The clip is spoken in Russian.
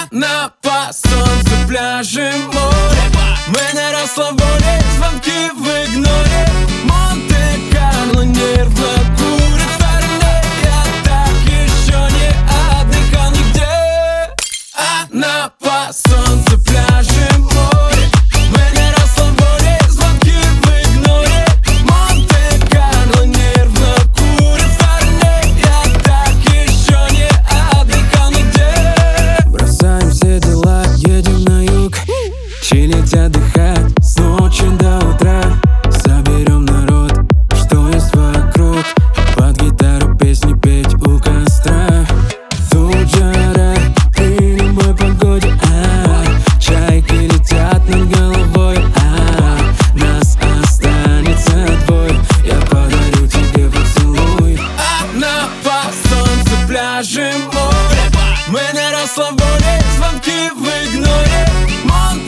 Она по солнцу, пляжи, море. Мы на расслабоне, звонки в игноре. Монте-Карло нервно курит парней. Я так еще не отдыхал нигде. Она по солнцу, пляжи, море. Мы на расслабоне, звонки в игноре. Монте-Карло нервно курит парней. Я так еще не отдыхал нигде. Бросаем все дела, едем на юг, чилить, отдыхать с ночи до утра. Соберем народ, что есть вокруг, под гитару песни петь у костра. Тут жара при любой погоде, чайки летят над головой, нас останется двое, я подарю тебе поцелуй. Она по солнцу, пляжи, море. Мы на расслабоне, звонки в игноре.